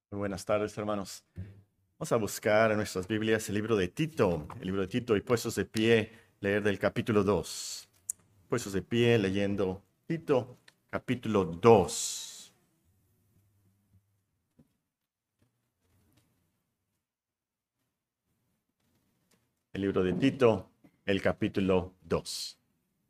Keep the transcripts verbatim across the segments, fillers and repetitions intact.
Muy buenas tardes, hermanos. Vamos a buscar en nuestras Biblias el libro de Tito, el libro de Tito, y puestos de pie, leer del capítulo dos. Puestos de pie, leyendo Tito, capítulo dos. El libro de Tito, el capítulo dos.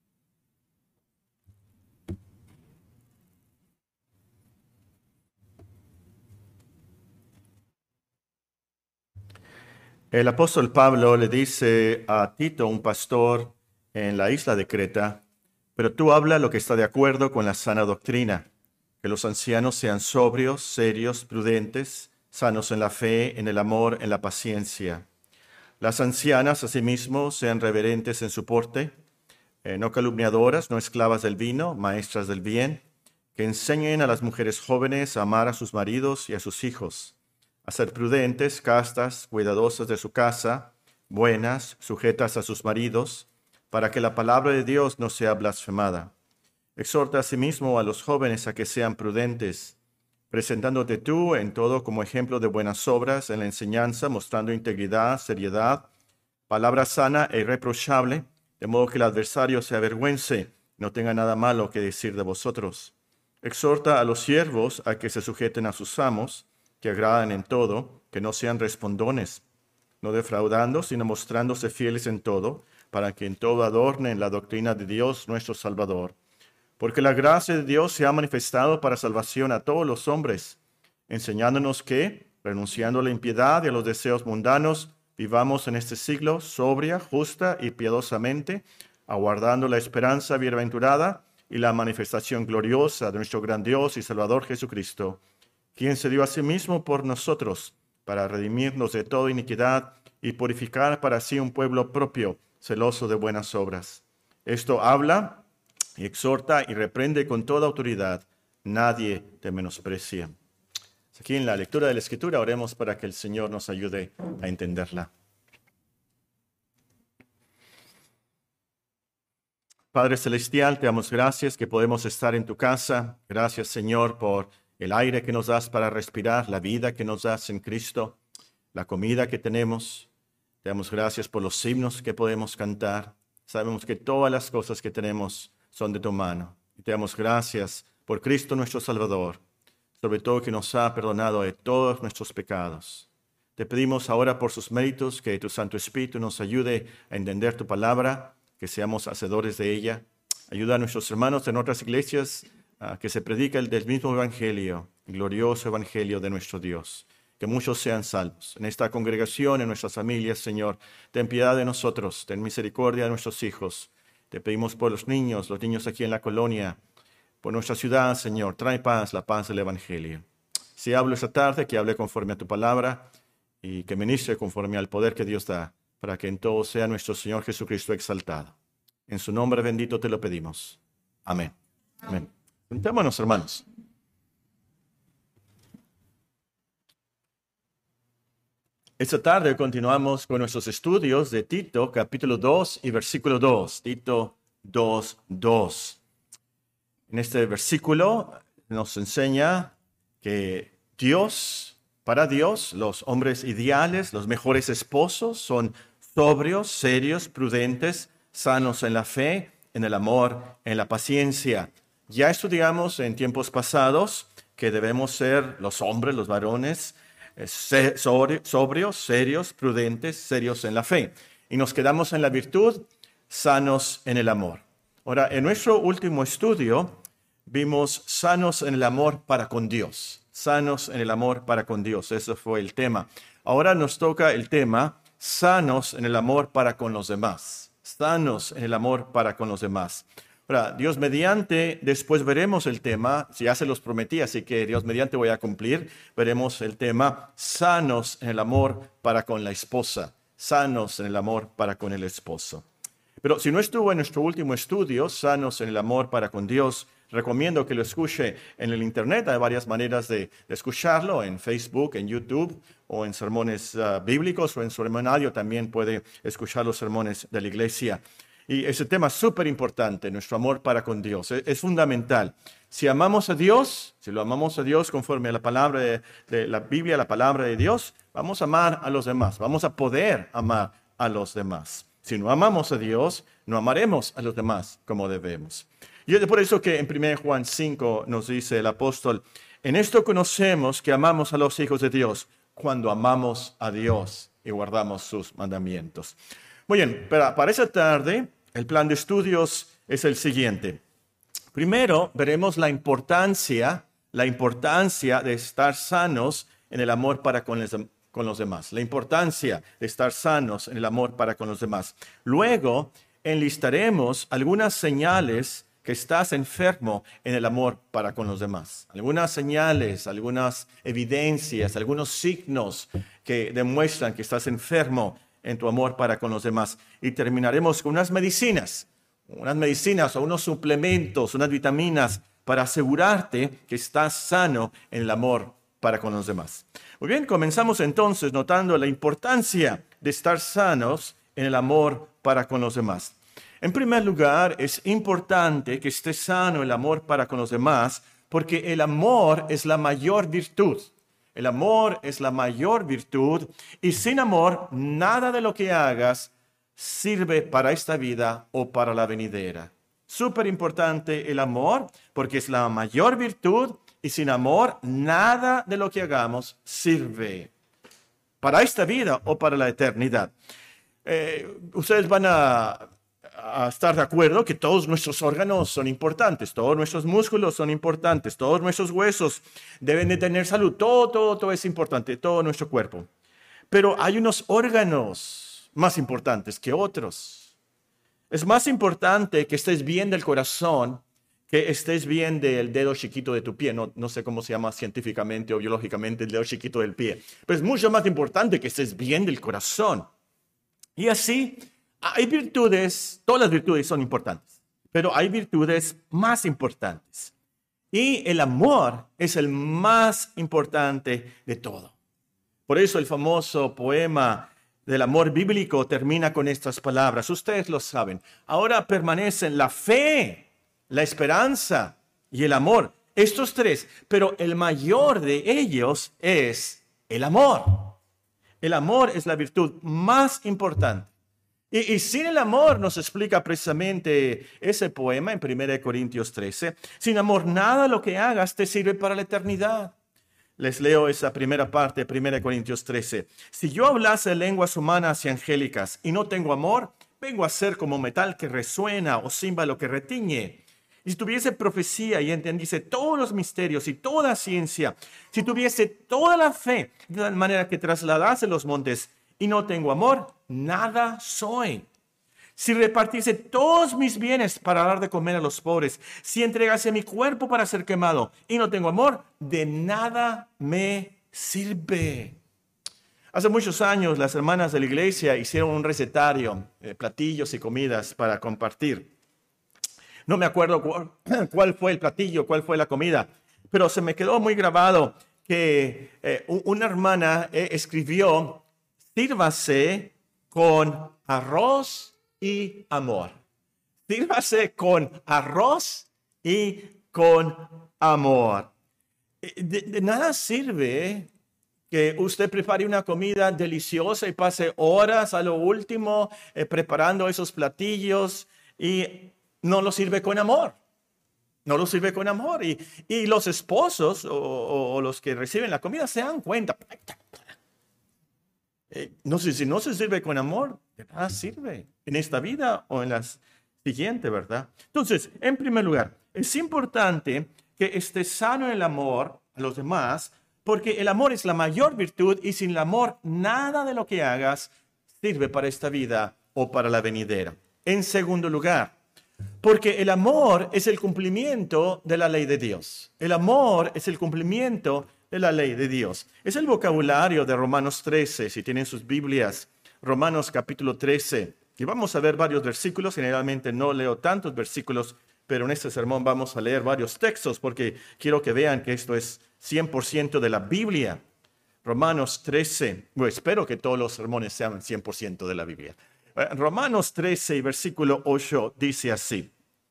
El apóstol Pablo le dice a Tito, un pastor en la isla de Creta: pero tú habla lo que está de acuerdo con la sana doctrina, que los ancianos sean sobrios, serios, prudentes, sanos en la fe, en el amor, en la paciencia. Las ancianas, asimismo, sean reverentes en su porte, eh, no calumniadoras, no esclavas del vino, maestras del bien, que enseñen a las mujeres jóvenes a amar a sus maridos y a sus hijos, a ser prudentes, castas, cuidadosas de su casa, buenas, sujetas a sus maridos, para que la palabra de Dios no sea blasfemada. Exhorta asimismo a los jóvenes a que sean prudentes, presentándote tú en todo como ejemplo de buenas obras en la enseñanza, mostrando integridad, seriedad, palabra sana e irreprochable, de modo que el adversario se avergüence, no tenga nada malo que decir de vosotros. Exhorta a los siervos a que se sujeten a sus amos, que agradan en todo, que no sean respondones, no defraudando, sino mostrándose fieles en todo, para que en todo adornen la doctrina de Dios nuestro Salvador. Porque la gracia de Dios se ha manifestado para salvación a todos los hombres, enseñándonos que, renunciando a la impiedad y a los deseos mundanos, vivamos en este siglo sobria, justa y piadosamente, aguardando la esperanza bienaventurada y la manifestación gloriosa de nuestro gran Dios y Salvador Jesucristo, quien se dio a sí mismo por nosotros, para redimirnos de toda iniquidad y purificar para sí un pueblo propio, celoso de buenas obras. Esto habla y exhorta y reprende con toda autoridad. Nadie te menosprecia. Aquí en la lectura de la Escritura oremos para que el Señor nos ayude a entenderla. Padre Celestial, te damos gracias que podemos estar en tu casa. Gracias, Señor, por el aire que nos das para respirar, la vida que nos das en Cristo, la comida que tenemos. Te damos gracias por los himnos que podemos cantar. Sabemos que todas las cosas que tenemos son de tu mano. Y te damos gracias por Cristo nuestro Salvador, sobre todo que nos ha perdonado de todos nuestros pecados. Te pedimos ahora por sus méritos que tu Santo Espíritu nos ayude a entender tu palabra, que seamos hacedores de ella. Ayuda a nuestros hermanos en otras iglesias a que se predique el del mismo evangelio, el glorioso evangelio de nuestro Dios. Que muchos sean salvos. En esta congregación, en nuestras familias, Señor, ten piedad de nosotros, ten misericordia de nuestros hijos. Te pedimos por los niños, los niños aquí en la colonia, por nuestra ciudad, Señor, trae paz, la paz del evangelio. Si hablo esta tarde, que hable conforme a tu palabra y que ministre conforme al poder que Dios da, para que en todo sea nuestro Señor Jesucristo exaltado. En su nombre bendito te lo pedimos. Amén. Amén. Sentémonos, hermanos. Esta tarde continuamos con nuestros estudios de Tito, capítulo dos y versículo dos. Tito dos, dos. En este versículo nos enseña que Dios, para Dios, los hombres ideales, los mejores esposos, son sobrios, serios, prudentes, sanos en la fe, en el amor, en la paciencia. Ya estudiamos en tiempos pasados que debemos ser los hombres, los varones, sobrios, serios, prudentes, serios en la fe. Y nos quedamos en la virtud, sanos en el amor. Ahora, en nuestro último estudio vimos sanos en el amor para con Dios. Sanos en el amor para con Dios. Ese fue el tema. Ahora nos toca el tema sanos en el amor para con los demás. Sanos en el amor para con los demás. Ahora, Dios mediante, después veremos el tema, ya se los prometí, así que Dios mediante voy a cumplir, veremos el tema sanos en el amor para con la esposa. Sanos en el amor para con el esposo. Pero si no estuvo en nuestro último estudio, sanos en el amor para con Dios, recomiendo que lo escuche en el internet. Hay varias maneras de, de escucharlo, en Facebook, en YouTube, o en sermones uh, bíblicos, o en sermonario también puede escuchar los sermones de la iglesia. Y ese tema es súper importante, nuestro amor para con Dios. Es, es fundamental. Si amamos a Dios, si lo amamos a Dios conforme a la palabra de, de la Biblia, la palabra de Dios, vamos a amar a los demás. Vamos a poder amar a los demás. Si no amamos a Dios, no amaremos a los demás como debemos. Y es por eso que en primera Juan cinco nos dice el apóstol, en esto conocemos que amamos a los hijos de Dios, cuando amamos a Dios y guardamos sus mandamientos. Muy bien, pero para esa tarde, el plan de estudios es el siguiente. Primero, veremos la importancia, la importancia de estar sanos en el amor para con los, con los demás. La importancia de estar sanos en el amor para con los demás. Luego, enlistaremos algunas señales que estás enfermo en el amor para con los demás. Algunas señales, algunas evidencias, algunos signos que demuestran que estás enfermo en tu amor para con los demás. Y terminaremos con unas medicinas, unas medicinas o unos suplementos, unas vitaminas para asegurarte que estás sano en el amor para con los demás. Muy bien, comenzamos entonces notando la importancia de estar sanos en el amor para con los demás. En primer lugar, es importante que esté sano el amor para con los demás, porque el amor es la mayor virtud. El amor es la mayor virtud y sin amor nada de lo que hagas sirve para esta vida o para la venidera. Súper importante el amor porque es la mayor virtud y sin amor nada de lo que hagamos sirve para esta vida o para la eternidad. Eh, ustedes van a... a estar de acuerdo que todos nuestros órganos son importantes, todos nuestros músculos son importantes, todos nuestros huesos deben de tener salud, todo, todo, todo es importante, todo nuestro cuerpo. Pero hay unos órganos más importantes que otros. Es más importante que estés bien del corazón que estés bien del dedo chiquito de tu pie. No, no sé cómo se llama científicamente o biológicamente el dedo chiquito del pie, pero es mucho más importante que estés bien del corazón. Y así, hay virtudes, todas las virtudes son importantes, pero hay virtudes más importantes. Y el amor es el más importante de todo. Por eso el famoso poema del amor bíblico termina con estas palabras. Ustedes lo saben. Ahora permanecen la fe, la esperanza y el amor. Estos tres, pero el mayor de ellos es el amor. El amor es la virtud más importante. Y, y sin el amor, nos explica precisamente ese poema en primera Corintios trece, sin amor nada de lo que hagas te sirve para la eternidad. Les leo esa primera parte de primera Corintios trece. Si yo hablase lenguas humanas y angélicas y no tengo amor, vengo a ser como metal que resuena o címbalo que retiñe. Y si tuviese profecía y entendiese todos los misterios y toda ciencia, si tuviese toda la fe, de tal manera que trasladase los montes, y no tengo amor, nada soy. Si repartiese todos mis bienes para dar de comer a los pobres, si entregase mi cuerpo para ser quemado y no tengo amor, de nada me sirve. Hace muchos años las hermanas de la iglesia hicieron un recetario, eh, platillos y comidas para compartir. No me acuerdo cuál, cuál fue el platillo, cuál fue la comida, pero se me quedó muy grabado que eh, una hermana eh, escribió: sírvase con arroz y amor. Sírvase con arroz y con amor. De, de nada sirve que usted prepare una comida deliciosa y pase horas a lo último eh, preparando esos platillos y no lo sirve con amor. No lo sirve con amor. Y, y los esposos o, o, o los que reciben la comida se dan cuenta. Eh, no sé si no se sirve con amor, de nada sirve en esta vida o en la siguiente, ¿verdad? Entonces, en primer lugar, es importante que esté sano el amor a los demás, porque el amor es la mayor virtud y sin el amor nada de lo que hagas sirve para esta vida o para la venidera. En segundo lugar, porque el amor es el cumplimiento de la ley de Dios. El amor es el cumplimiento de la ley de Dios. Es el vocabulario de Romanos trece, si tienen sus Biblias, Romanos capítulo trece. Y vamos a ver varios versículos. Generalmente no leo tantos versículos, pero en este sermón vamos a leer varios textos porque quiero que vean que esto es cien por ciento de la Biblia. Romanos trece. Bueno, espero que todos los sermones sean cien por ciento de la Biblia. Eh, Romanos trece, versículo ocho, dice así: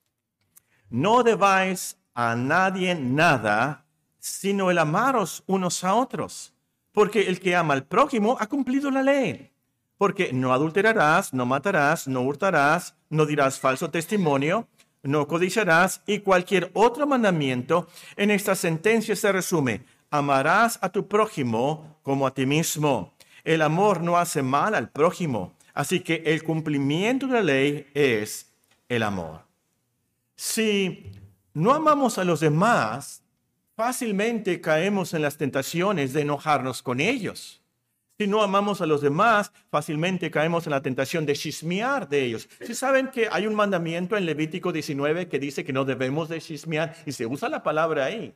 no debáis a nadie nada, sino el amaros unos a otros, porque el que ama al prójimo ha cumplido la ley. Porque no adulterarás, no matarás, no hurtarás, no dirás falso testimonio, no codiciarás, y cualquier otro mandamiento. En esta sentencia se resume: amarás a tu prójimo como a ti mismo. El amor no hace mal al prójimo, así que el cumplimiento de la ley es el amor. Si no amamos a los demás, fácilmente caemos en las tentaciones de enojarnos con ellos. Si no amamos a los demás, fácilmente caemos en la tentación de chismear de ellos. Si saben que hay un mandamiento en Levítico diecinueve que dice que no debemos de chismear, y se usa la palabra ahí.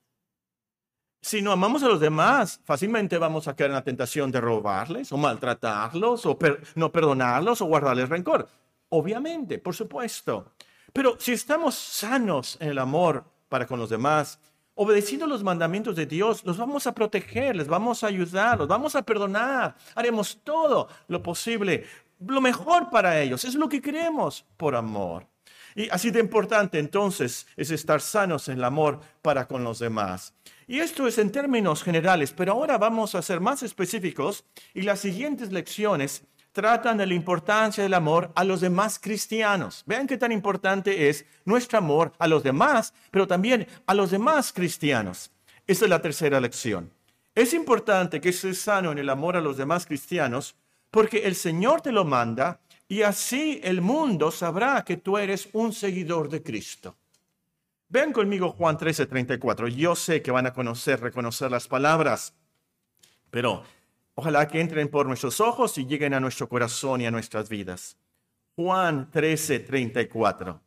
Si no amamos a los demás, fácilmente vamos a caer en la tentación de robarles, o maltratarlos, o per- no perdonarlos, o guardarles rencor. Obviamente, por supuesto. Pero si estamos sanos en el amor para con los demás, obedeciendo los mandamientos de Dios, los vamos a proteger, les vamos a ayudar, los vamos a perdonar. Haremos todo lo posible, lo mejor para ellos. Es lo que queremos por amor. Y así de importante entonces es estar sanos en el amor para con los demás. Y esto es en términos generales, pero ahora vamos a ser más específicos y las siguientes lecciones tratan de la importancia del amor a los demás cristianos. Vean qué tan importante es nuestro amor a los demás, pero también a los demás cristianos. Esa es la tercera lección. Es importante que estés sano en el amor a los demás cristianos porque el Señor te lo manda y así el mundo sabrá que tú eres un seguidor de Cristo. Vean conmigo Juan trece, treinta y cuatro. Yo sé que van a conocer, reconocer las palabras, pero ojalá que entren por nuestros ojos y lleguen a nuestro corazón y a nuestras vidas. Juan trece, treinta y cuatro.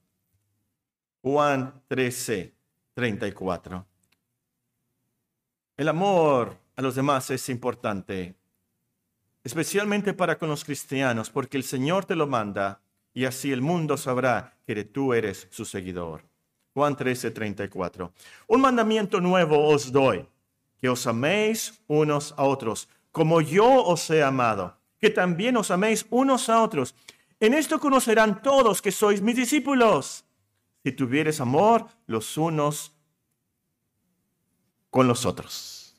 Juan trece, treinta y cuatro. El amor a los demás es importante, especialmente para con los cristianos, porque el Señor te lo manda y así el mundo sabrá que tú eres su seguidor. Juan trece, treinta y cuatro. Un mandamiento nuevo os doy, que os améis unos a otros, como yo os he amado, que también os améis unos a otros. En esto conocerán todos que sois mis discípulos, si tuvieres amor los unos con los otros.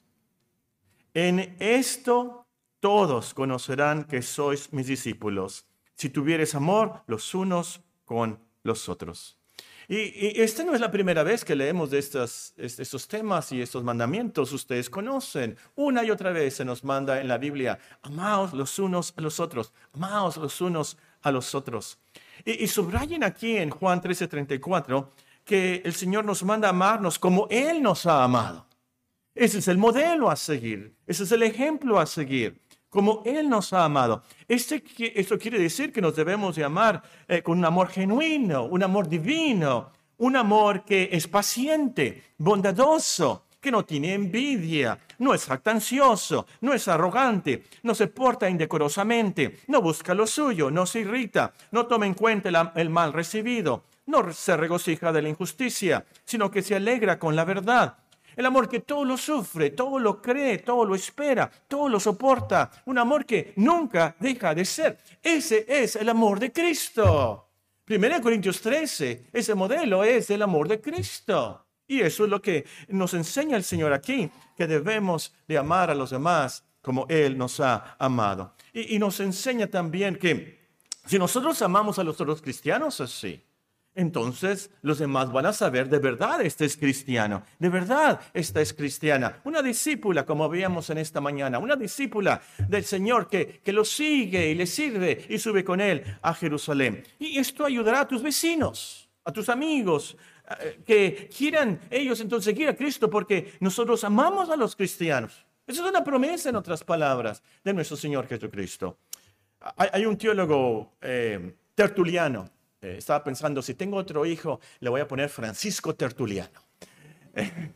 En esto todos conocerán que sois mis discípulos, si tuvieres amor los unos con los otros. Y, y esta no es la primera vez que leemos de estos, estos temas y estos mandamientos. Ustedes conocen, una y otra vez se nos manda en la Biblia: amaos los unos a los otros, amaos los unos a los otros. Y, y subrayen aquí en Juan trece, treinta y cuatro que el Señor nos manda a amarnos como Él nos ha amado. Ese es el modelo a seguir, ese es el ejemplo a seguir, como Él nos ha amado. Este, esto quiere decir que nos debemos de amar eh, con un amor genuino, un amor divino, un amor que es paciente, bondadoso, que no tiene envidia, no es jactancioso, no es arrogante, no se porta indecorosamente, no busca lo suyo, no se irrita, no toma en cuenta el, el mal recibido, no se regocija de la injusticia, sino que se alegra con la verdad. El amor que todo lo sufre, todo lo cree, todo lo espera, todo lo soporta. Un amor que nunca deja de ser. Ese es el amor de Cristo. primera Corintios trece, ese modelo es el amor de Cristo. Y eso es lo que nos enseña el Señor aquí, que debemos de amar a los demás como Él nos ha amado. Y, y nos enseña también que si nosotros amamos a los otros cristianos así, entonces los demás van a saber de verdad este es cristiano, de verdad esta es cristiana. Una discípula, como veíamos en esta mañana, una discípula del Señor que, que lo sigue y le sirve y sube con él a Jerusalén. Y esto ayudará a tus vecinos, a tus amigos, que quieran ellos entonces seguir a Cristo porque nosotros amamos a los cristianos. Esa es una promesa, en otras palabras, de nuestro Señor Jesucristo. Hay, hay un teólogo eh, tertuliano. Eh, estaba pensando, si tengo otro hijo, le voy a poner Francisco Tertuliano. Eh,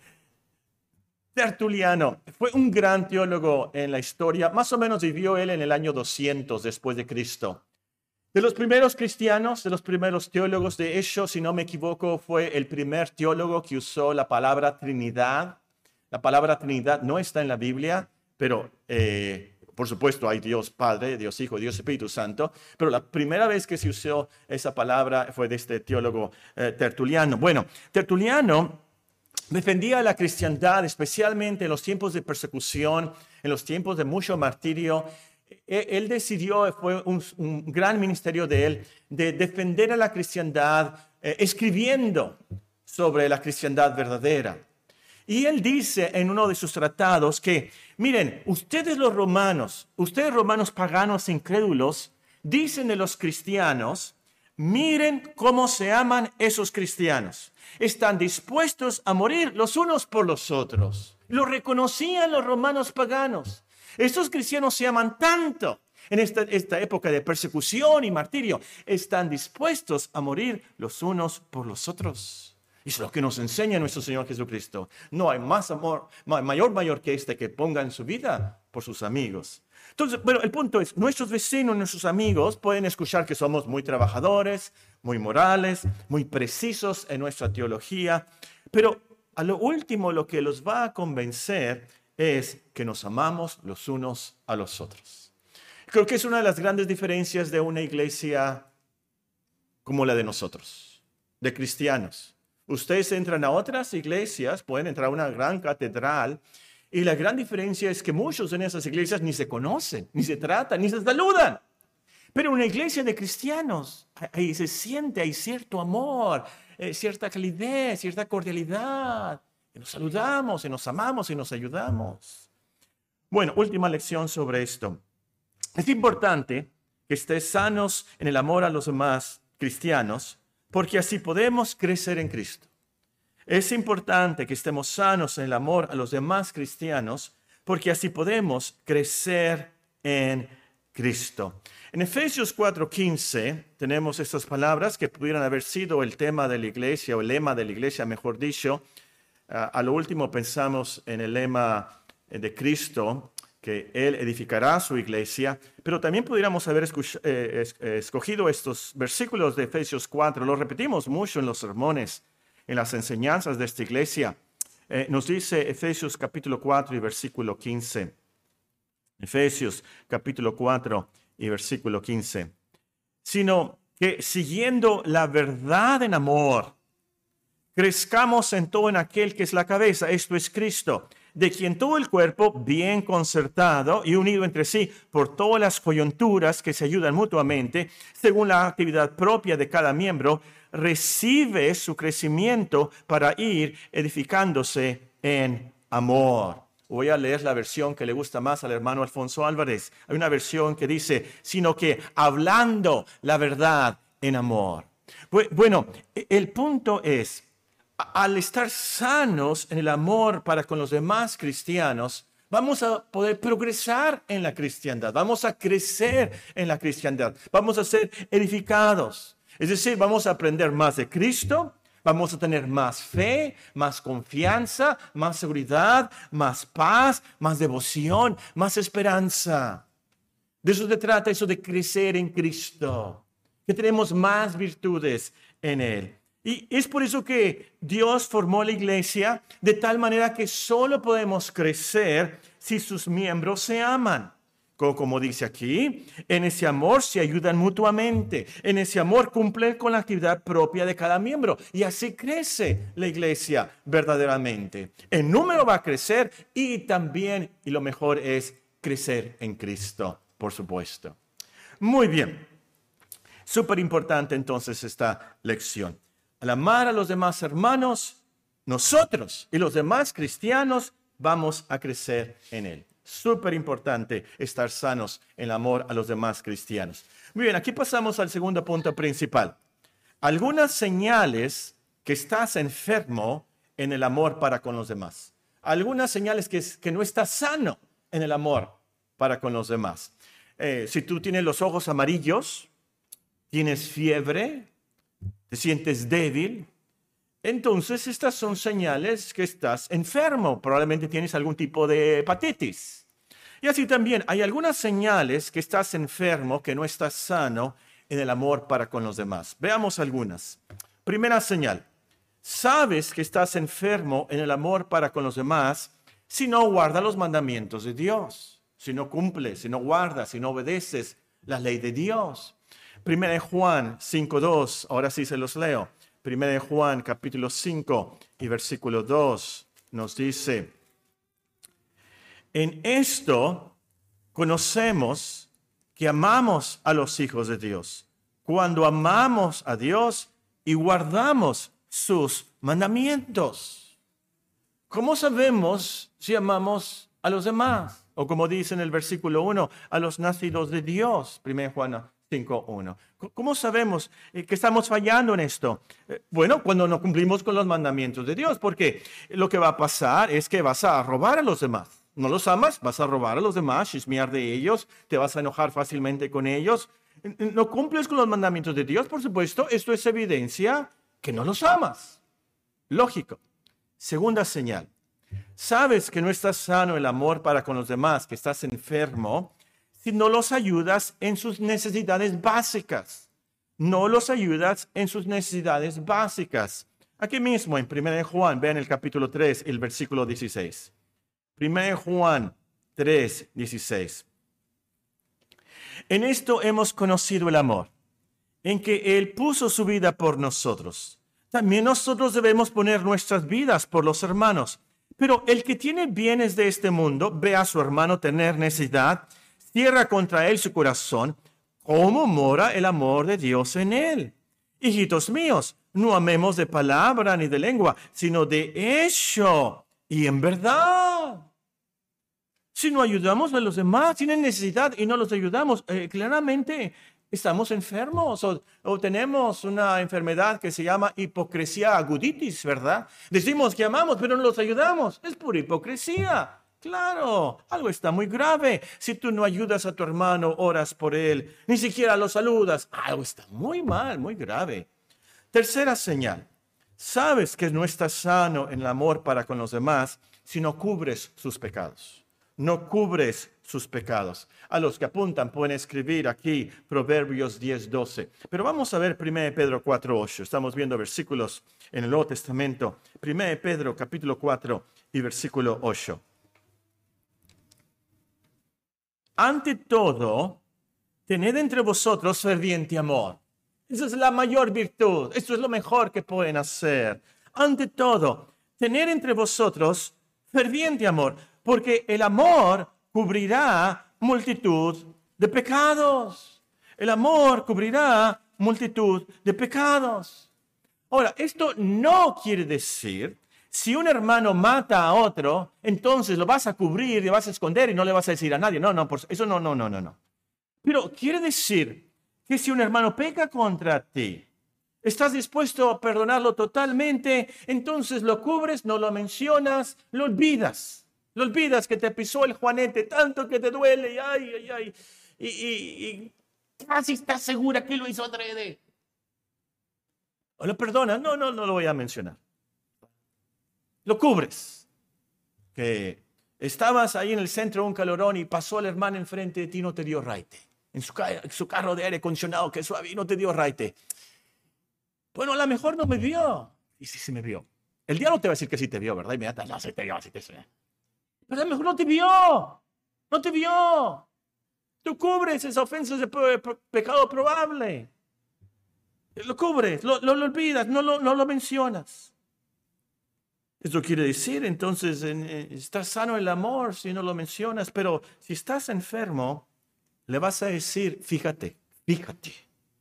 Tertuliano fue un gran teólogo en la historia. Más o menos vivió él en el año doscientos después de Cristo. De los primeros cristianos, de los primeros teólogos, de hecho, si no me equivoco, fue el primer teólogo que usó la palabra Trinidad. La palabra Trinidad no está en la Biblia, pero eh, Por supuesto, hay Dios Padre, Dios Hijo, Dios Espíritu Santo, pero la primera vez que se usó esa palabra fue de este teólogo eh, Tertuliano. Bueno, Tertuliano defendía la cristiandad, especialmente en los tiempos de persecución, en los tiempos de mucho martirio. Él decidió, fue un, un gran ministerio de él, de defender a la cristiandad, eh, escribiendo sobre la cristiandad verdadera. Y él dice en uno de sus tratados que, miren, ustedes los romanos, ustedes romanos paganos incrédulos, dicen de los cristianos, miren cómo se aman esos cristianos. Están dispuestos a morir los unos por los otros. Lo reconocían los romanos paganos. Estos cristianos se aman tanto en esta, esta época de persecución y martirio. Están dispuestos a morir los unos por los otros. Es lo que nos enseña nuestro Señor Jesucristo. No hay más amor, mayor, mayor que este que pongan su vida por sus amigos. Entonces, bueno, el punto es, nuestros vecinos, nuestros amigos pueden escuchar que somos muy trabajadores, muy morales, muy precisos en nuestra teología, pero a lo último lo que los va a convencer es que nos amamos los unos a los otros. Creo que es una de las grandes diferencias de una iglesia como la de nosotros, de cristianos. Ustedes entran a otras iglesias, pueden entrar a una gran catedral, y la gran diferencia es que muchos en esas iglesias ni se conocen, ni se tratan, ni se saludan. Pero en una iglesia de cristianos, ahí se siente, hay cierto amor, eh, cierta calidez, cierta cordialidad. Y nos saludamos, y nos amamos, y nos ayudamos. Bueno, última lección sobre esto. Es importante que estés sanos en el amor a los demás cristianos, porque así podemos crecer en Cristo. Es importante que estemos sanos en el amor a los demás cristianos, porque así podemos crecer en Cristo. En Efesios cuatro quince tenemos estas palabras que pudieran haber sido el tema de la iglesia, o el lema de la iglesia, mejor dicho. Uh, a lo último pensamos en el lema de Cristo, que Él edificará su iglesia, pero también pudiéramos haber eh, escogido estos versículos de Efesios cuatro, los repetimos mucho en los sermones, en las enseñanzas de esta iglesia. Eh, nos dice Efesios capítulo cuatro y versículo quince. Efesios capítulo cuatro y versículo quince. Sino que siguiendo la verdad en amor, crezcamos en todo en aquel que es la cabeza, esto es Cristo, de quien todo el cuerpo, bien concertado y unido entre sí por todas las coyunturas que se ayudan mutuamente, según la actividad propia de cada miembro, recibe su crecimiento para ir edificándose en amor. Voy a leer la versión que le gusta más al hermano Alfonso Álvarez. Hay una versión que dice, sino que hablando la verdad en amor. Bueno, el punto es, al estar sanos en el amor para con los demás cristianos, vamos a poder progresar en la cristiandad, vamos a crecer en la cristiandad, vamos a ser edificados. Es decir, vamos a aprender más de Cristo, vamos a tener más fe, más confianza, más seguridad, más paz, más devoción, más esperanza. De eso se trata, eso de crecer en Cristo, que tenemos más virtudes en Él. Y es por eso que Dios formó la iglesia de tal manera que solo podemos crecer si sus miembros se aman. Como, como dice aquí, en ese amor se ayudan mutuamente. En ese amor cumplen con la actividad propia de cada miembro. Y así crece la iglesia verdaderamente. El número va a crecer y también, y lo mejor es crecer en Cristo, por supuesto. Muy bien. Súper importante entonces esta lección. Al amar a los demás hermanos, nosotros y los demás cristianos vamos a crecer en Él. Súper importante estar sanos en el amor a los demás cristianos. Muy bien, aquí pasamos al segundo punto principal. Algunas señales que estás enfermo en el amor para con los demás. Algunas señales que, que no estás sano en el amor para con los demás. Eh, si tú tienes los ojos amarillos, tienes fiebre, te sientes débil, entonces estas son señales que estás enfermo. Probablemente tienes algún tipo de hepatitis. Y así también hay algunas señales que estás enfermo, que no estás sano en el amor para con los demás. Veamos algunas. Primera señal. Sabes que estás enfermo en el amor para con los demás si no guardas los mandamientos de Dios. si no cumples, si no guardas, si no obedeces la ley de Dios. Primera de Juan cinco dos, ahora sí se los leo. Primera de Juan capítulo cinco y versículo dos nos dice: en esto conocemos que amamos a los hijos de Dios, cuando amamos a Dios y guardamos sus mandamientos. ¿Cómo sabemos si amamos a los demás? O como dice en el versículo uno, a los nacidos de Dios, Primera de Juan cinco uno. ¿Cómo sabemos que estamos fallando en esto? Bueno, cuando no cumplimos con los mandamientos de Dios, porque lo que va a pasar es que vas a robar a los demás. No los amas, vas a robar a los demás, chismear de ellos, te vas a enojar fácilmente con ellos. No cumples con los mandamientos de Dios, por supuesto, esto es evidencia que no los amas. Lógico. Segunda señal. Sabes que no estás sano el amor para con los demás, que estás enfermo, si no los ayudas en sus necesidades básicas. No los ayudas en sus necesidades básicas. Aquí mismo en Primera de Juan, vean el capítulo tres, el versículo dieciséis. Primera de Juan tres, dieciséis. En esto hemos conocido el amor, en que Él puso su vida por nosotros. También nosotros debemos poner nuestras vidas por los hermanos. Pero el que tiene bienes de este mundo, ve a su hermano tener necesidad, cierra contra él su corazón. ¿Cómo mora el amor de Dios en él? Hijitos míos, no amemos de palabra ni de lengua, sino de hecho y en verdad. Si no ayudamos a los demás, tienen necesidad y no los ayudamos, eh, claramente estamos enfermos o, o tenemos una enfermedad que se llama hipocresía aguditis, ¿verdad? Decimos que amamos, pero no los ayudamos. Es pura hipocresía. Claro, algo está muy grave. Si tú no ayudas a tu hermano, oras por él, ni siquiera lo saludas, algo está muy mal, muy grave. Tercera señal. Sabes que no estás sano en el amor para con los demás si no cubres sus pecados. No cubres sus pecados. A los que apuntan pueden escribir aquí Proverbios diez, doce. Pero vamos a ver primera de Pedro cuatro, ocho. Estamos viendo versículos en el Nuevo Testamento. primera de Pedro capítulo cuatro y versículo ocho. Ante todo, tened entre vosotros ferviente amor. Esa es la mayor virtud. Esto es lo mejor que pueden hacer. Ante todo, tened entre vosotros ferviente amor, porque el amor cubrirá multitud de pecados. El amor cubrirá multitud de pecados. Ahora, esto no quiere decir, si un hermano mata a otro, entonces lo vas a cubrir, le vas a esconder y no le vas a decir a nadie. No, no, por eso no, no, no, no, no. Pero quiere decir que si un hermano peca contra ti, estás dispuesto a perdonarlo totalmente, entonces lo cubres, no lo mencionas, lo olvidas. Lo olvidas que te pisó el juanete, tanto que te duele, y ay, ay, ay, y, y, y casi estás segura que lo hizo adrede. O lo perdonas, no, no, no lo voy a mencionar. Lo cubres. Que estabas ahí en el centro de un calorón y pasó el hermano enfrente de ti y no te dio raite. En su, en su carro de aire acondicionado, que es suave, y no te dio raite. Bueno, a lo mejor no me vio. Y sí, sí me vio. El diablo te va a decir que sí te vio, ¿verdad? Inmediatamente, no, sí te vio, sí te vio. Pero a lo mejor no te vio. No te vio. Tú cubres esa ofensa de pe pe pecado probable. Lo cubres, lo, lo, lo olvidas, no lo, no lo mencionas. Esto quiere decir, entonces, en, eh, estás sano el amor si no lo mencionas, pero si estás enfermo, le vas a decir, fíjate, fíjate.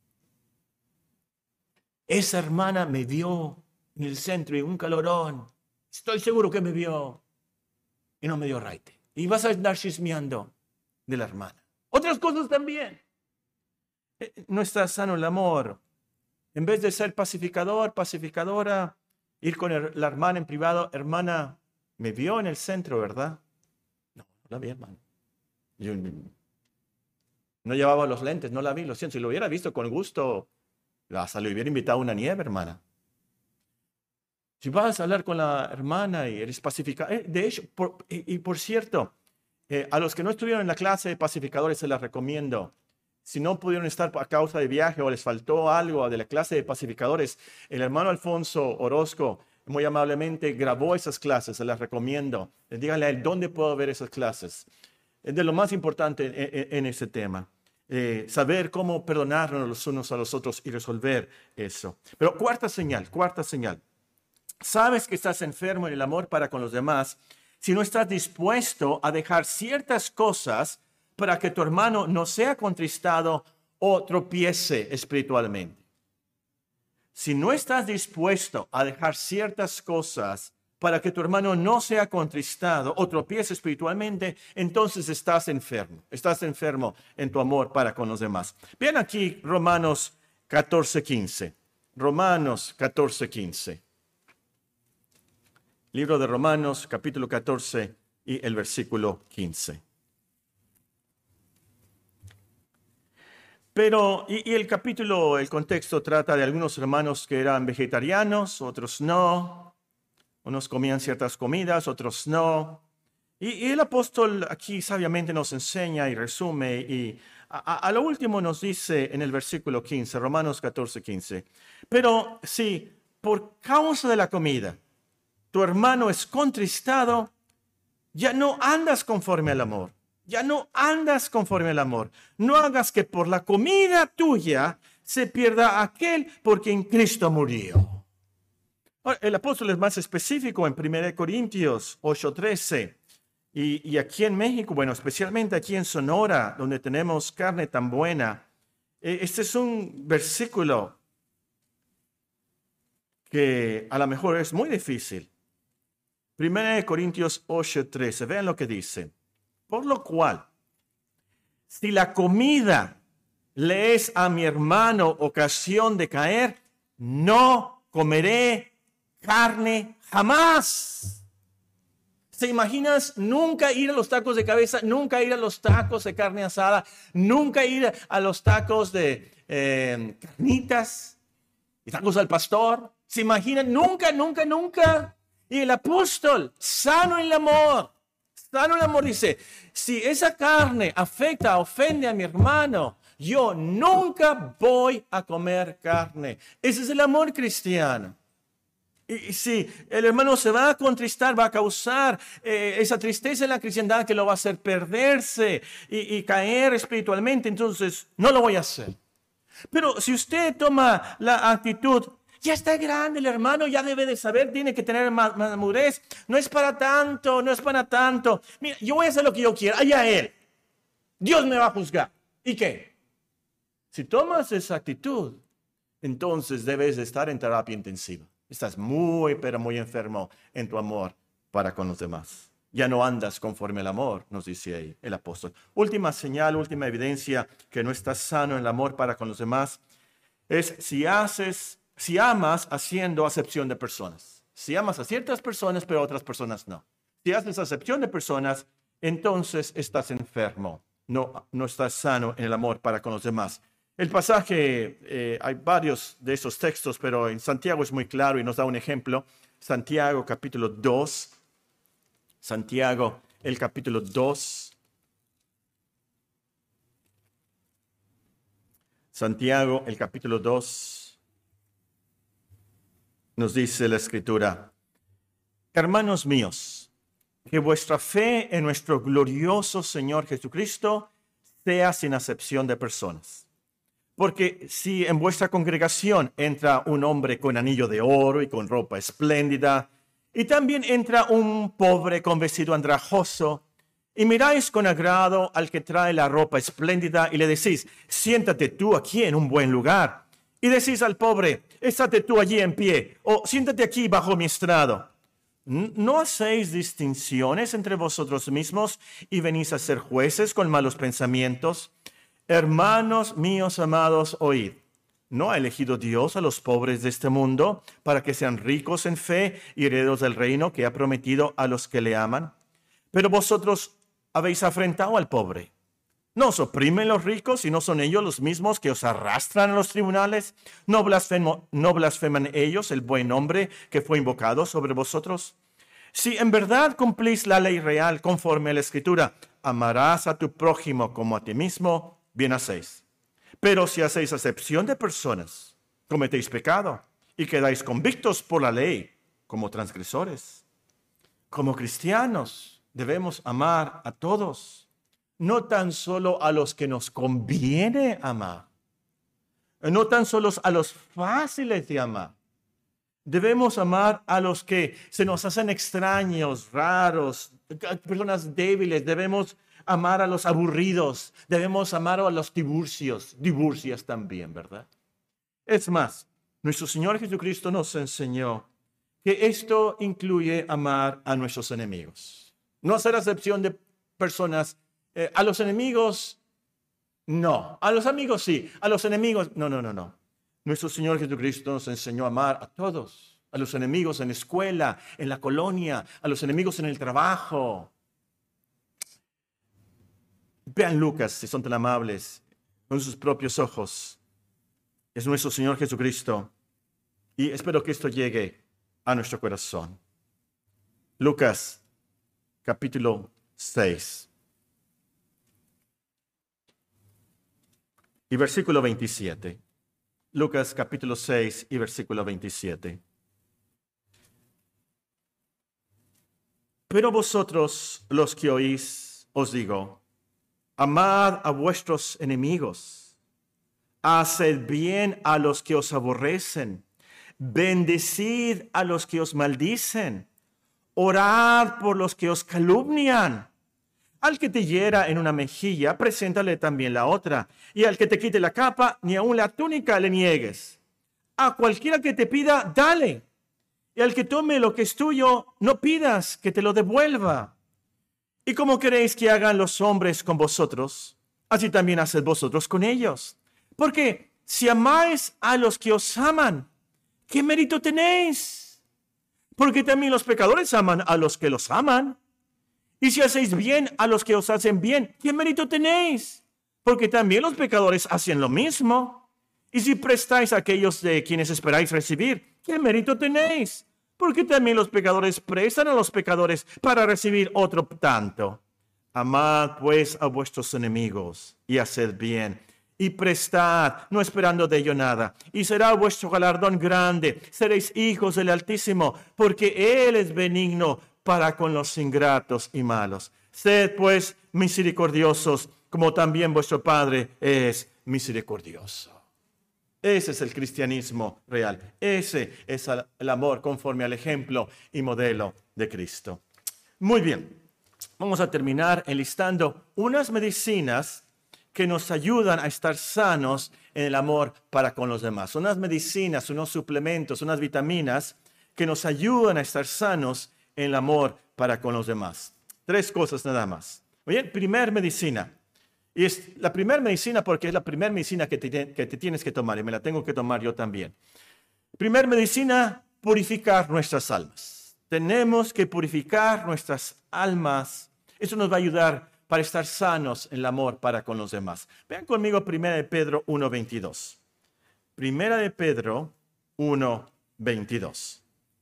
Esa hermana me vio en el centro y un calorón. Estoy seguro que me vio. Y no me dio raite. Y vas a andar chismeando de la hermana. Otras cosas también. No está sano el amor. En vez de ser pacificador, pacificadora, ir con el, la hermana en privado. Hermana, me vio en el centro, ¿verdad? No, no la vi, hermano. Yo no llevaba los lentes, no la vi, lo siento. Si lo hubiera visto con gusto, hasta le hubiera invitado a una nieve, hermana. Si vas a hablar con la hermana y eres pacificador, eh, de hecho, por, y, y por cierto, eh, a los que no estuvieron en la clase de pacificadores se las recomiendo. Si no pudieron estar a causa de viaje o les faltó algo de la clase de pacificadores, el hermano Alfonso Orozco muy amablemente grabó esas clases, se las recomiendo. Díganle a él dónde puedo ver esas clases. de lo más importante en, en, en ese tema. Eh, saber cómo perdonarnos los unos a los otros y resolver eso. Pero cuarta señal, cuarta señal. Sabes que estás enfermo en el amor para con los demás si no estás dispuesto a dejar ciertas cosas para que tu hermano no sea contristado o tropiece espiritualmente. Si no estás dispuesto a dejar ciertas cosas para que tu hermano no sea contristado o tropiece espiritualmente, entonces estás enfermo. Estás enfermo en tu amor para con los demás. Vean aquí Romanos catorce, quince. Romanos catorce, quince. Libro de Romanos, capítulo catorce y el versículo quince. Pero, y, y el capítulo, el contexto trata de algunos hermanos que eran vegetarianos, otros no. Unos comían ciertas comidas, otros no. Y, y el apóstol aquí sabiamente nos enseña y resume. Y a, a, a lo último nos dice en el versículo quince, Romanos catorce, quince. Pero si por causa de la comida tu hermano es contristado, ya no andas conforme al amor. Ya no andas conforme al amor. No hagas que por la comida tuya se pierda aquel por quien Cristo murió. El apóstol es más específico en primera de Corintios ocho, trece. Y, y aquí en México, bueno, especialmente aquí en Sonora, donde tenemos carne tan buena, este es un versículo que a lo mejor es muy difícil. primera de Corintios ocho, trece. Vean lo que dice. Por lo cual, si la comida le es a mi hermano ocasión de caer, no comeré carne jamás. ¿Se imaginas nunca ir a los tacos de cabeza, nunca ir a los tacos de carne asada, nunca ir a los tacos de eh, carnitas y tacos al pastor? ¿Se imaginan? Nunca, nunca, nunca. Y el apóstol, sano en el amor, sano en el amor, dice, si esa carne afecta, ofende a mi hermano, yo nunca voy a comer carne. Ese es el amor cristiano. Y si el hermano se va a contristar, va a causar eh, esa tristeza en la cristiandad que lo va a hacer perderse y, y caer espiritualmente, entonces no lo voy a hacer. Pero si usted toma la actitud, ya está grande el hermano, ya debe de saber, tiene que tener madurez, no es para tanto, no es para tanto. Mira, yo voy a hacer lo que yo quiera, allá él. Dios me va a juzgar. ¿Y qué? Si tomas esa actitud, entonces debes de estar en terapia intensiva. Estás muy, pero muy enfermo en tu amor para con los demás. Ya no andas conforme al amor, nos dice ahí el apóstol. Última señal, última evidencia que no estás sano en el amor para con los demás es si haces, si amas haciendo acepción de personas. Si amas a ciertas personas, pero a otras personas no. Si haces acepción de personas, entonces estás enfermo. No, no estás sano en el amor para con los demás. El pasaje, eh, hay varios de esos textos, pero en Santiago es muy claro y nos da un ejemplo. Santiago capítulo dos. Santiago, el capítulo dos. Santiago, el capítulo dos. Nos dice la Escritura: hermanos míos, que vuestra fe en nuestro glorioso Señor Jesucristo sea sin acepción de personas. Porque si en vuestra congregación entra un hombre con anillo de oro y con ropa espléndida, y también entra un pobre con vestido andrajoso, y miráis con agrado al que trae la ropa espléndida y le decís, siéntate tú aquí en un buen lugar, y decís al pobre, estate tú allí en pie, o siéntate aquí bajo mi estrado. ¿No hacéis distinciones entre vosotros mismos y venís a ser jueces con malos pensamientos? Hermanos míos amados, oíd. ¿No ha elegido Dios a los pobres de este mundo para que sean ricos en fe y herederos del reino que ha prometido a los que le aman? Pero vosotros habéis afrentado al pobre. ¿No os oprimen los ricos y no son ellos los mismos que os arrastran a los tribunales? ¿No, blasfemo, no blasfeman ellos el buen nombre que fue invocado sobre vosotros? Si en verdad cumplís la ley real conforme a la Escritura, amarás a tu prójimo como a ti mismo, bien hacéis. Pero si hacéis acepción de personas, cometéis pecado y quedáis convictos por la ley como transgresores. Como cristianos debemos amar a todos. no tan solo a los que nos conviene amar, no tan solo a los fáciles de amar. Debemos amar a los que se nos hacen extraños, raros, personas débiles. Debemos amar a los aburridos. Debemos amar a los divorcios, divorcias también, ¿verdad? Es más, nuestro Señor Jesucristo nos enseñó que esto incluye amar a nuestros enemigos. No hacer acepción de personas. Eh, a los enemigos, no. A los amigos, sí. A los enemigos, no, no, no, no. Nuestro Señor Jesucristo nos enseñó a amar a todos. A los enemigos en la escuela, en la colonia, a los enemigos en el trabajo. Vean Lucas, si son tan amables, con sus propios ojos. Es nuestro Señor Jesucristo. Y espero que esto llegue a nuestro corazón. Lucas, capítulo seis. Y versículo veintisiete. Lucas, capítulo seis y versículo veintisiete. Pero vosotros, los que oís, os digo, amad a vuestros enemigos, haced bien a los que os aborrecen, bendecid a los que os maldicen, orad por los que os calumnian. Al que te hiera en una mejilla, preséntale también la otra, y al que te quite la capa, ni aun la túnica le niegues. A cualquiera que te pida, dale, y al que tome lo que es tuyo, no pidas que te lo devuelva. ¿Y cómo queréis que hagan los hombres con vosotros? Así también haced vosotros con ellos. Porque si amáis a los que os aman, ¿qué mérito tenéis? Porque también los pecadores aman a los que los aman. Y si hacéis bien a los que os hacen bien, ¿qué mérito tenéis? Porque también los pecadores hacen lo mismo. Y si prestáis a aquellos de quienes esperáis recibir, ¿qué mérito tenéis? Porque también los pecadores prestan a los pecadores para recibir otro tanto. Amad pues a vuestros enemigos y haced bien. Y prestad, no esperando de ello nada. Y será vuestro galardón grande. Seréis hijos del Altísimo, porque Él es benigno para con los ingratos y malos. Sed pues misericordiosos, como también vuestro Padre es misericordioso. Ese es el cristianismo real. Ese es el amor conforme al ejemplo y modelo de Cristo. Muy bien, vamos a terminar enlistando unas medicinas que nos ayudan a estar sanos en el amor para con los demás. Unas medicinas, unos suplementos, unas vitaminas que nos ayudan a estar sanos en el amor para con los demás. Tres cosas nada más. Muy bien, primer medicina. Y es la primera medicina porque es la primera medicina que te, que te tienes que tomar y me la tengo que tomar yo también. Primer medicina, purificar nuestras almas. Tenemos que purificar nuestras almas. Eso nos va a ayudar para estar sanos en el amor para con los demás. Vean conmigo Primera de Pedro uno veintidós. Primera de Pedro uno veintidós.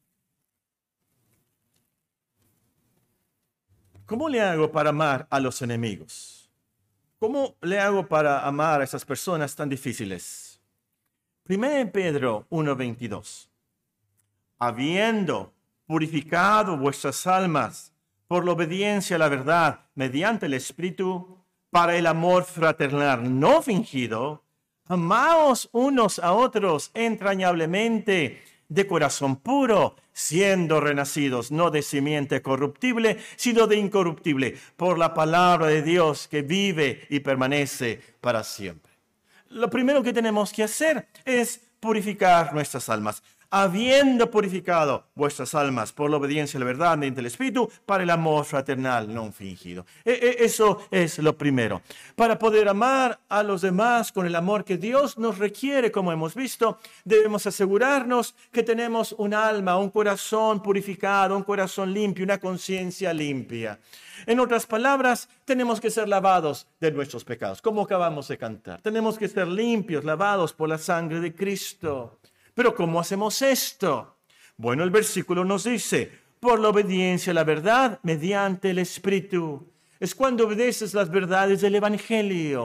¿Cómo le hago para amar a los enemigos? ¿Cómo le hago para amar a esas personas tan difíciles? Primera de Pedro uno veintidós. Habiendo purificado vuestras almas por la obediencia a la verdad mediante el Espíritu, para el amor fraternal no fingido, amaos unos a otros entrañablemente, de corazón puro, siendo renacidos no de simiente corruptible, sino de incorruptible, por la palabra de Dios que vive y permanece para siempre. Lo primero que tenemos que hacer es purificar nuestras almas. Habiendo purificado vuestras almas por la obediencia a la verdad mediante el Espíritu, para el amor fraternal no fingido. Eso es lo primero. Para poder amar a los demás con el amor que Dios nos requiere, como hemos visto, debemos asegurarnos que tenemos un alma, un corazón purificado, un corazón limpio, una conciencia limpia. En otras palabras, tenemos que ser lavados de nuestros pecados, como acabamos de cantar. Tenemos que ser limpios, lavados por la sangre de Cristo. Pero ¿cómo hacemos esto? Bueno, el versículo nos dice, por la obediencia a la verdad mediante el Espíritu. Es cuando obedeces las verdades del Evangelio,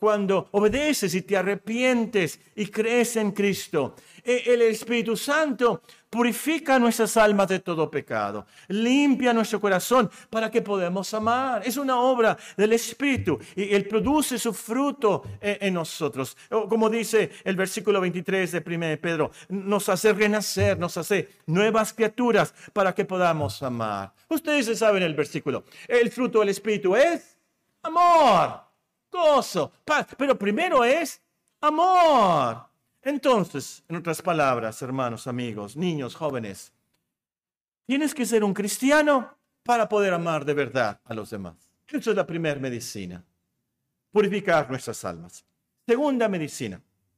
cuando obedeces y te arrepientes y crees en Cristo. El Espíritu Santo purifica nuestras almas de todo pecado, limpia nuestro corazón para que podamos amar. Es una obra del Espíritu y Él produce su fruto en nosotros. Como dice el versículo veintitrés de primera de Pedro, nos hace renacer, nos hace nuevas criaturas para que podamos amar. Ustedes saben el versículo. El fruto del Espíritu es amor, gozo, paz, pero primero es amor. Entonces, en otras palabras, hermanos, amigos, niños, jóvenes, tienes que ser un cristiano para poder amar de verdad a los demás. Esa es la primera medicina, purificar nuestras almas. Segunda medicina,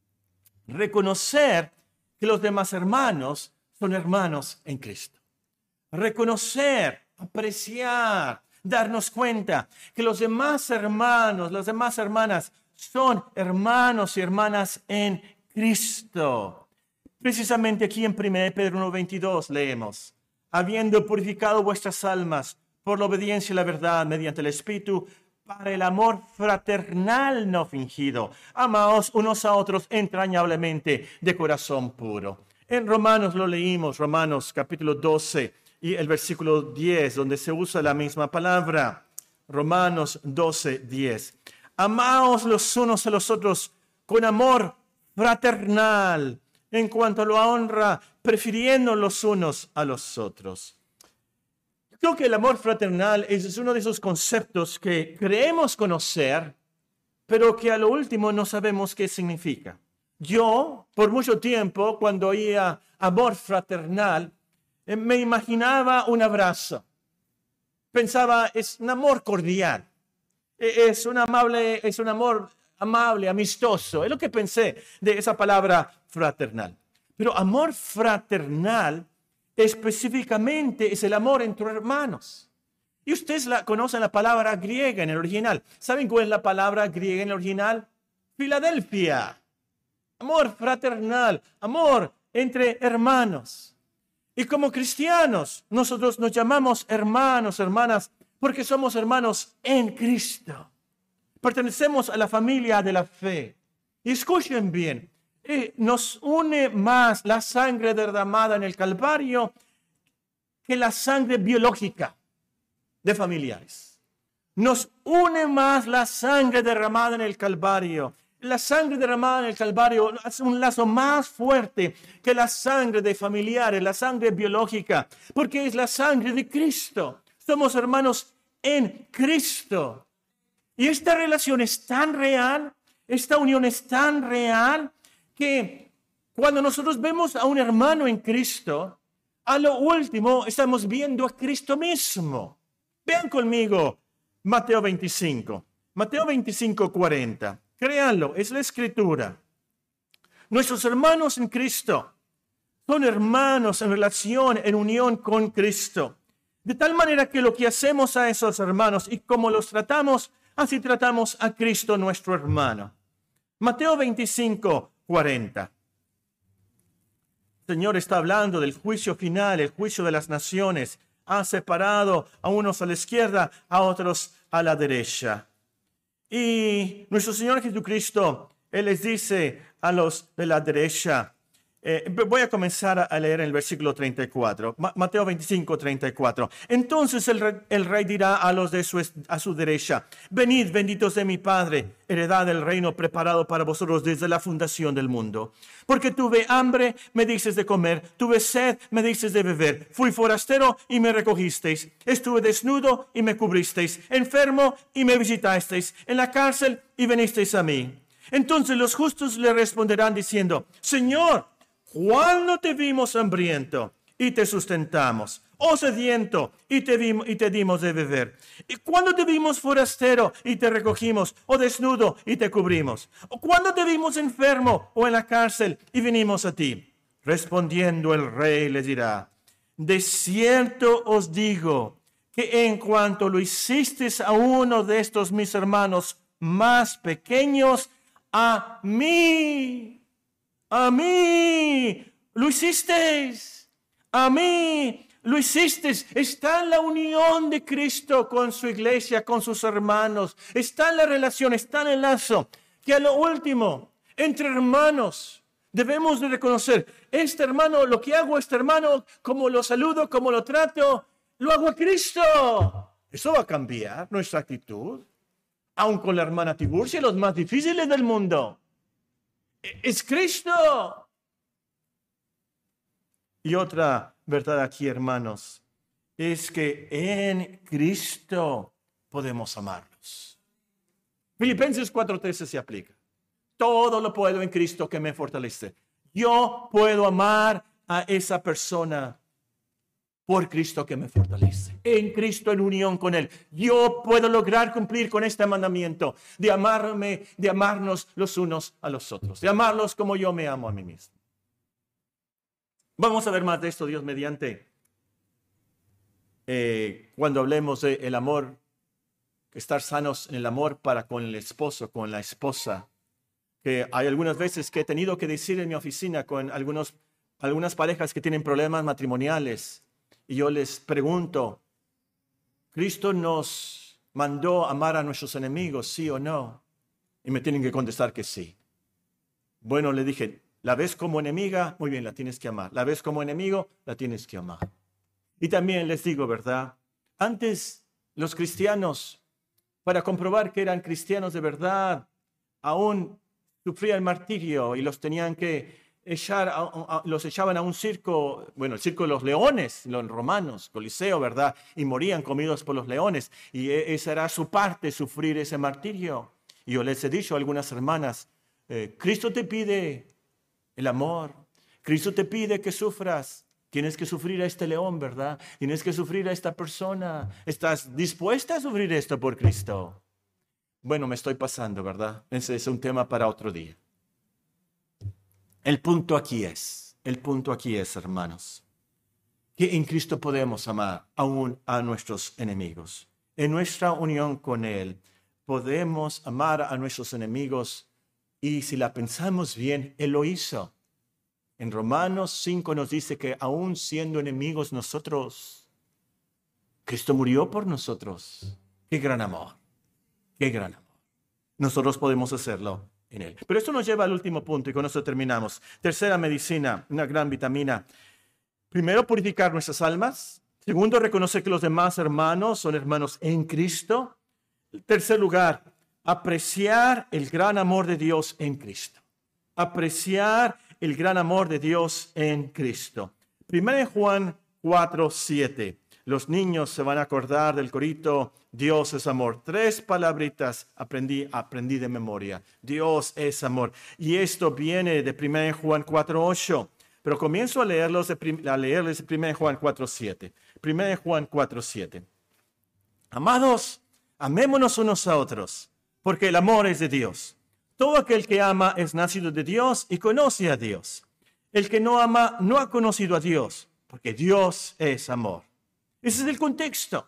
reconocer que los demás hermanos son hermanos en Cristo. Reconocer, apreciar, darnos cuenta que los demás hermanos, las demás hermanas son hermanos y hermanas en Cristo. Cristo. Precisamente aquí en primera de Pedro uno veintidós leemos, habiendo purificado vuestras almas por la obediencia y la verdad mediante el Espíritu, para el amor fraternal no fingido. Amaos unos a otros entrañablemente de corazón puro. En Romanos lo leímos, Romanos capítulo doce y el versículo diez, donde se usa la misma palabra. Romanos doce, diez. Amaos los unos a los otros con amor fraternal, en cuanto a la honra, prefiriendo los unos a los otros. Creo que el amor fraternal es uno de esos conceptos que creemos conocer, pero que a lo último no sabemos qué significa. Yo, por mucho tiempo, cuando oía amor fraternal, me imaginaba un abrazo. Pensaba, es un amor cordial, es un amable, es un amor amable, amistoso. Es lo que pensé de esa palabra fraternal. Pero amor fraternal específicamente es el amor entre hermanos. Y ustedes la, conocen la palabra griega en el original. ¿Saben cuál es la palabra griega en el original? Filadelfia. Amor fraternal, amor entre hermanos. Y como cristianos, nosotros nos llamamos hermanos, hermanas, porque somos hermanos en Cristo. Pertenecemos a la familia de la fe. Y escuchen bien, eh, nos une más la sangre derramada en el Calvario que la sangre biológica de familiares. Nos une más la sangre derramada en el Calvario. La sangre derramada en el Calvario es un lazo más fuerte que la sangre de familiares, la sangre biológica, porque es la sangre de Cristo. Somos hermanos en Cristo. Y esta relación es tan real, esta unión es tan real, que cuando nosotros vemos a un hermano en Cristo, a lo último estamos viendo a Cristo mismo. Vean conmigo Mateo veinticinco. Mateo veinticinco, cuarenta. Créanlo, es la Escritura. Nuestros hermanos en Cristo son hermanos en relación, en unión con Cristo. De tal manera que lo que hacemos a esos hermanos y cómo los tratamos, así tratamos a Cristo nuestro hermano. Mateo veinticinco, cuarenta. El Señor está hablando del juicio final, el juicio de las naciones. Ha separado a unos a la izquierda, a otros a la derecha. Y nuestro Señor Jesucristo, Él les dice a los de la derecha, Eh, voy a comenzar a leer en el versículo treinta y cuatro. Ma- Mateo veinticinco, treinta y cuatro. Entonces el rey, el rey dirá a los de su, a su derecha, venid, benditos de mi Padre, heredad del reino preparado para vosotros desde la fundación del mundo. Porque tuve hambre, me dices de comer, tuve sed, me dices de beber, fui forastero y me recogisteis, estuve desnudo y me cubristeis, enfermo y me visitasteis, en la cárcel y venisteis a mí. Entonces los justos le responderán diciendo, Señor, ¿cuándo te vimos hambriento y te sustentamos? ¿O sediento y te, vimos, y te dimos de beber? ¿Y cuándo te vimos forastero y te recogimos? ¿O desnudo y te cubrimos? ¿O cuándo te vimos enfermo o en la cárcel y vinimos a ti? Respondiendo el rey les dirá, de cierto os digo que en cuanto lo hicisteis a uno de estos mis hermanos más pequeños, a mí, a mí lo hicisteis, a mí lo hicisteis. Está en la unión de Cristo con su iglesia, con sus hermanos. Está en la relación, está en el lazo que a lo último, entre hermanos, debemos de reconocer, este hermano, lo que hago a este hermano, como lo saludo, como lo trato, lo hago a Cristo. Eso va a cambiar nuestra actitud. Aun con la hermana Tiburcia, los más difíciles del mundo. Es Cristo. Y otra verdad aquí, hermanos, es que en Cristo podemos amarlos. Filipenses cuatro trece se aplica. Todo lo puedo en Cristo que me fortalece. Yo puedo amar a esa persona por Cristo que me fortalece. En Cristo, en unión con Él. Yo puedo lograr cumplir con este mandamiento de amarme, de amarnos los unos a los otros. De amarlos como yo me amo a mí mismo. Vamos a ver más de esto, Dios mediante. Eh, cuando hablemos del amor, estar sanos en el amor para con el esposo, con la esposa. Que hay algunas veces que he tenido que decir en mi oficina con algunos, algunas parejas que tienen problemas matrimoniales. Y yo les pregunto, ¿Cristo nos mandó amar a nuestros enemigos, sí o no? Y me tienen que contestar que sí. Bueno, le dije, ¿la ves como enemiga? Muy bien, la tienes que amar. ¿La ves como enemigo? La tienes que amar. Y también les digo, ¿verdad? Antes los cristianos, para comprobar que eran cristianos de verdad, aún sufrían martirio y los tenían que echar, a, a, los echaban a un circo, bueno, el circo de los leones, los romanos, Coliseo, ¿verdad? Y morían comidos por los leones. Y esa era su parte, sufrir ese martirio. Y yo les he dicho a algunas hermanas, eh, Cristo te pide el amor. Cristo te pide que sufras. Tienes que sufrir a este león, ¿verdad? Tienes que sufrir a esta persona. ¿Estás dispuesta a sufrir esto por Cristo? Bueno, me estoy pasando, ¿verdad? Ese es un tema para otro día. El punto aquí es, el punto aquí es, hermanos, que en Cristo podemos amar aún a nuestros enemigos. En nuestra unión con Él podemos amar a nuestros enemigos y si la pensamos bien, Él lo hizo. En Romanos cinco nos dice que aún siendo enemigos nosotros, Cristo murió por nosotros. ¡Qué gran amor! ¡Qué gran amor! Nosotros podemos hacerlo en Él. Pero esto nos lleva al último punto y con eso terminamos. Tercera medicina, una gran vitamina. Primero, purificar nuestras almas. Segundo, reconocer que los demás hermanos son hermanos en Cristo. Tercer lugar, apreciar el gran amor de Dios en Cristo. Apreciar el gran amor de Dios en Cristo. Primera de Juan cuatro siete. Los niños se van a acordar del corito, Dios es amor. Tres palabritas aprendí, aprendí de memoria. Dios es amor. Y esto viene de Primera de Juan cuatro ocho. Pero comienzo a, leerlos de, a leerles de Primera de Juan cuatro siete. Primera de Juan cuatro siete. Amados, amémonos unos a otros, porque el amor es de Dios. Todo aquel que ama es nacido de Dios y conoce a Dios. El que no ama no ha conocido a Dios, porque Dios es amor. Ese es el contexto.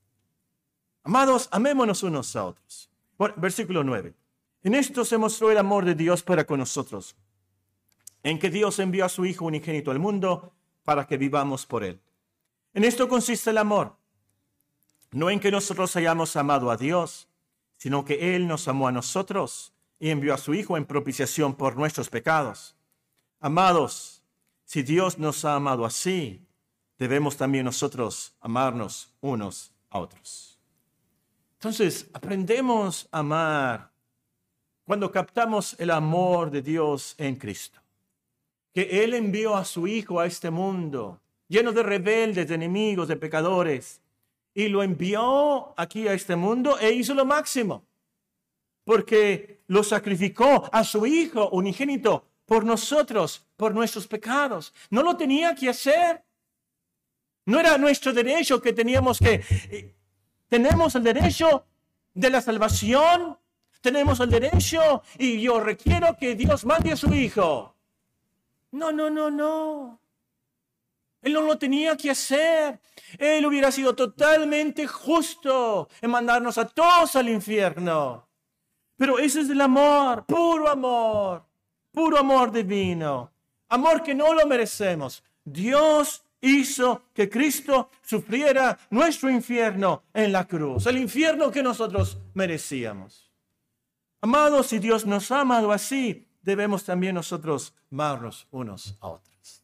Amados, amémonos unos a otros. Bueno, versículo nueve. En esto se mostró el amor de Dios para con nosotros, en que Dios envió a su Hijo unigénito al mundo para que vivamos por Él. En esto consiste el amor, no en que nosotros hayamos amado a Dios, sino que Él nos amó a nosotros y envió a su Hijo en propiciación por nuestros pecados. Amados, si Dios nos ha amado así, debemos también nosotros amarnos unos a otros. Entonces, aprendemos a amar cuando captamos el amor de Dios en Cristo. Que Él envió a su Hijo a este mundo, lleno de rebeldes, de enemigos, de pecadores, y lo envió aquí a este mundo e hizo lo máximo, porque lo sacrificó a su Hijo unigénito por nosotros, por nuestros pecados. No lo tenía que hacer. No era nuestro derecho que teníamos que... Tenemos el derecho de la salvación, tenemos el derecho y yo requiero que Dios mande a su Hijo. No, no, no, no. Él no lo tenía que hacer. Él hubiera sido totalmente justo en mandarnos a todos al infierno. Pero ese es el amor, puro amor, puro amor divino. Amor que no lo merecemos. Dios hizo que Cristo sufriera nuestro infierno en la cruz, el infierno que nosotros merecíamos. Amados, si Dios nos ha amado así, debemos también nosotros amarnos unos a otros.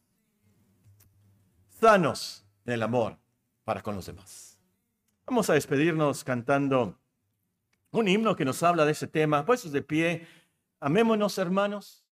Sanos en el amor para con los demás. Vamos a despedirnos cantando un himno que nos habla de ese tema. Puestos de pie, amémonos, hermanos.